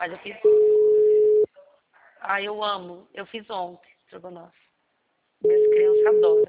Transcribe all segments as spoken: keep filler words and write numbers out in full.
Mas eu fiz... Ah, eu amo. Eu fiz ontem, estrogonofe. Minhas crianças adoram.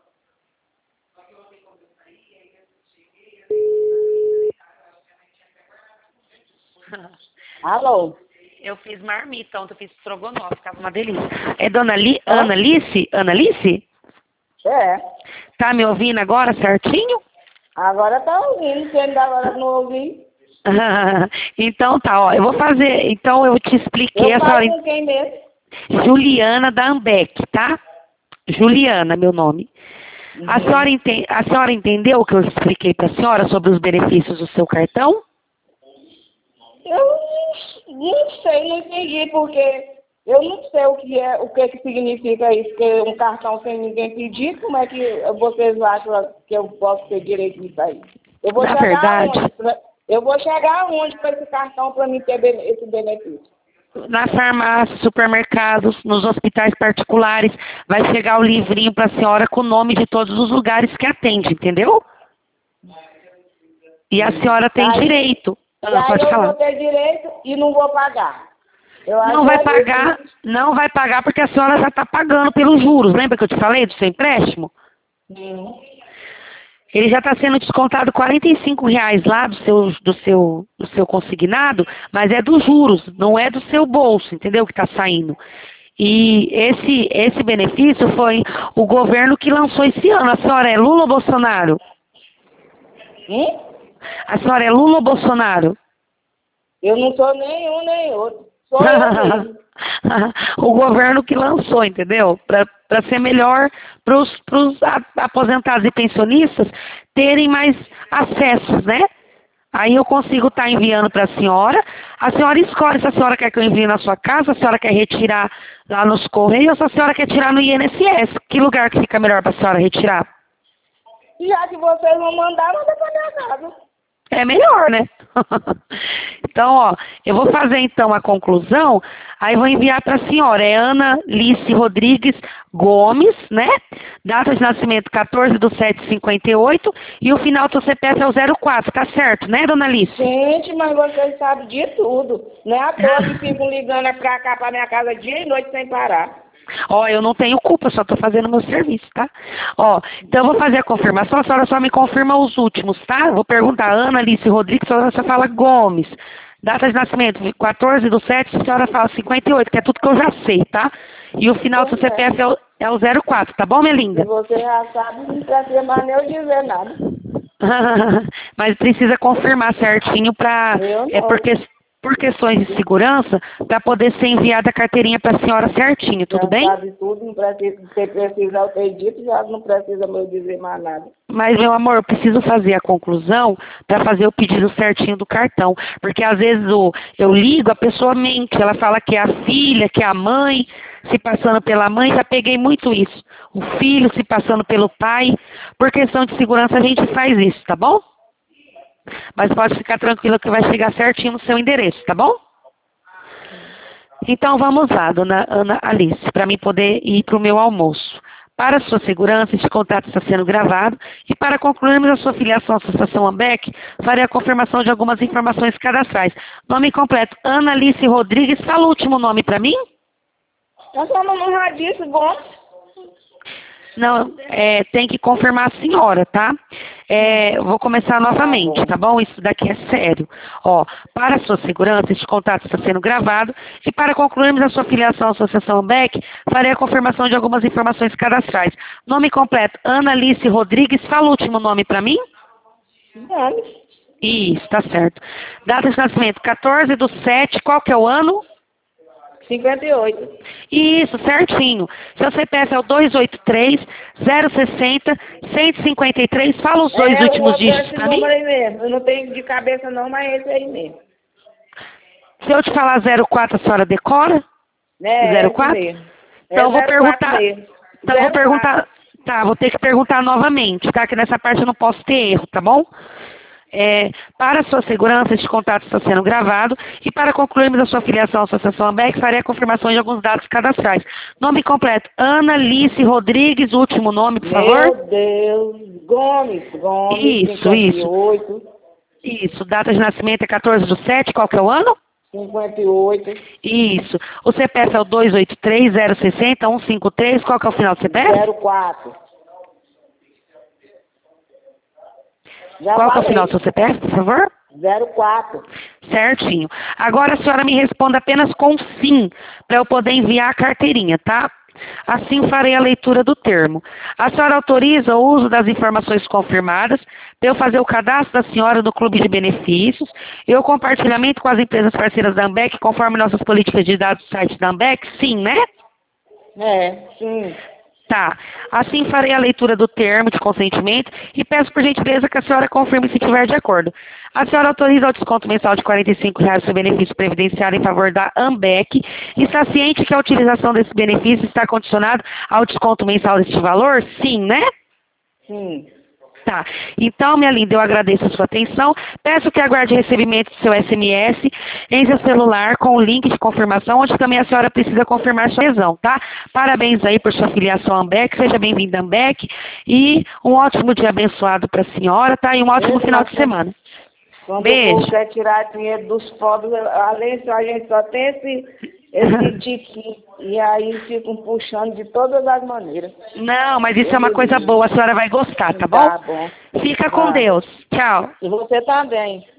Alô? Eu fiz marmita ontem, eu fiz estrogonofe, tava uma delícia. É dona Li... Hã? Ana Alice? Ana Alice? É. Tá me ouvindo agora certinho? Agora tá ouvindo, se ainda agora não ouvi. Então tá, ó, eu vou fazer, então eu te expliquei Eu a falo senhora, com quem mesmo? Juliana da Ambec, tá? Juliana, meu nome. A Uhum. senhora, enten, a senhora entendeu o que eu expliquei para a senhora sobre os benefícios do seu cartão? Eu não, não sei, não entendi, porque eu não sei o que é, o que, que significa isso, que um cartão sem ninguém pedir, como é que vocês acham que eu posso ter direito nisso aí? Eu vou Na chegar verdade, aonde? pra- Eu vou chegar aonde para esse cartão para mim ter bene- esse benefício? na farmácia, supermercados, nos hospitais particulares, vai chegar o livrinho para a senhora com o nome de todos os lugares que atende, entendeu? E a senhora tem Aí, direito. e Ah, aí pode eu falar. vou ter direito e não vou pagar. Eu acho Não que vai é pagar, isso. não vai pagar porque a senhora já está pagando pelos juros. Lembra que eu te falei do seu empréstimo? Hum. Ele já está sendo descontado quarenta e cinco reais lá do seu, do, seu, do seu consignado, mas é dos juros, não é do seu bolso, entendeu? Que está saindo. E esse, esse benefício foi o governo que lançou esse ano. A senhora é Lula ou Bolsonaro? Hum? A senhora é Lula ou Bolsonaro? Eu não sou nenhum nem outro. Sou eu mesmo. O governo que lançou, entendeu? Para ser melhor para os aposentados e pensionistas terem mais acessos, né? Aí eu consigo estar enviando para a senhora. A senhora escolhe se a senhora quer que eu envie na sua casa, se a senhora quer retirar lá nos Correios, ou se a senhora quer tirar no I N S S. Que lugar que fica melhor para a senhora retirar? Já que vocês vão mandar, manda pra minha casa. É melhor, né? Então, ó, eu vou fazer então a conclusão, aí vou enviar para a senhora. É Ana Lice Rodrigues Gomes, né? Data de nascimento quatorze de sete de cinquenta e oito e o final do C P F é o zero quatro, tá certo, né, dona Lice? Gente, mas vocês sabem de tudo. Não é à toa que ficam ligando pra cá, pra minha casa, dia e noite sem parar. Ó, eu não tenho culpa, só tô fazendo meu serviço, tá? Ó, então eu vou fazer a confirmação, a senhora só me confirma os últimos, tá? Vou perguntar, Ana Alice Rodrigues, a senhora só fala Gomes. Data de nascimento, quatorze do sete, a senhora fala cinquenta e oito, que é tudo que eu já sei, tá? E o final do Pois C P F é. é o, é o zero quatro, tá bom, minha E linda? você já sabe, não precisa mais nem eu dizer nada. Mas precisa confirmar certinho pra, Eu é não. porque, por questões de segurança, para poder ser enviada a carteirinha para a senhora certinho, tudo Já bem? sabe tudo, não precisa, se precisa eu ter dito, já não precisa eu dizer mais nada. Mas, meu amor, eu preciso fazer a conclusão para fazer o pedido certinho do cartão. Porque às vezes o, eu ligo, a pessoa mente, ela fala que é a filha, que é a mãe, se passando pela mãe, já peguei muito isso. O filho se passando pelo pai. Por questão de segurança a gente faz isso, tá bom? Mas pode ficar tranquilo que vai chegar certinho no seu endereço, tá bom? Então vamos lá, dona Ana Alice, para mim poder ir para o meu almoço. Para a sua segurança, este contato está sendo gravado e para concluirmos a sua filiação à Associação Ambec, farei a confirmação de algumas informações cadastrais. Nome completo, Ana Alice Rodrigues. Fala o último nome para mim? Eu só não já disse, Gomes. Não, é, tem que confirmar a senhora, tá? É, eu vou começar novamente, bom. tá bom? Isso daqui é sério. Ó, para a sua segurança, este contato está sendo gravado e para concluirmos a sua filiação à Associação Beck, farei a confirmação de algumas informações cadastrais. Nome completo, Ana Alice Rodrigues. Fala o último nome para mim? Gomes. Isso, tá certo. Data de nascimento, quatorze do sete, qual que é o ano? cinquenta e oito. Isso, certinho. Seu C P F é o dois oito três, zero seis zero, cento e cinquenta e três. Fala os dois É, o últimos outro é dígitos esse para mim. número aí mesmo. Eu não tenho de cabeça não, mas é esse aí mesmo. Se eu te falar zero quatro, a senhora decora? É, é zero esse quatro? mesmo. Então É eu vou zero quatro perguntar. mesmo. Então eu vou zero quatro. perguntar. Tá, vou ter que perguntar novamente, tá? Que nessa parte eu não posso ter erro, tá bom? É, para a sua segurança, este contato está sendo gravado e para concluirmos a sua filiação à Associação Ambec, farei a confirmação de alguns dados cadastrais. Nome completo, Ana Alice Rodrigues, último nome, por favor. Meu Deus. Gomes. Gomes, Isso, cinquenta e isso. oito. Isso, data de nascimento é quatorze do sete, qual que é o ano? cinquenta e oito. Isso. O C P F é o dois oito três, zero seis zero, um cinco três. Qual que é o final do C P F? zero quatro. Já Qual que é o falei. final do seu C P F, por favor? zero quatro. Certinho. Agora a senhora me responda apenas com sim, para eu poder enviar a carteirinha, tá? Assim farei a leitura do termo. A senhora autoriza o uso das informações confirmadas para eu fazer o cadastro da senhora no clube de benefícios e o compartilhamento com as empresas parceiras da Ambec, conforme nossas políticas de dados do site da Ambec? Sim, né? É, sim. Tá. Assim farei a leitura do termo de consentimento e peço por gentileza que a senhora confirme se estiver de acordo. A senhora autoriza o desconto mensal de quarenta e cinco reais do benefício previdenciário em favor da Ambec e está ciente que a utilização desse benefício está condicionado ao desconto mensal deste valor? Sim, né? Sim. Tá. Então, minha linda, eu agradeço a sua atenção. Peço que aguarde o recebimento do seu S M S em seu celular com o link de confirmação, onde também a senhora precisa confirmar sua adesão, tá? Parabéns aí por sua filiação à Ambec. Seja bem-vinda à Ambec. E um ótimo dia abençoado para a senhora, tá? E um ótimo Mesmo final de assim, semana. Quando Beijo. o povo quer tirar dinheiro dos pobres, além disso, a gente só tem esse, esse tique. E aí ficam puxando de todas as maneiras. Não, mas isso é uma coisa boa. A senhora vai gostar, tá bom? Tá bom. Fica com Vai. Deus. Tchau. E você também.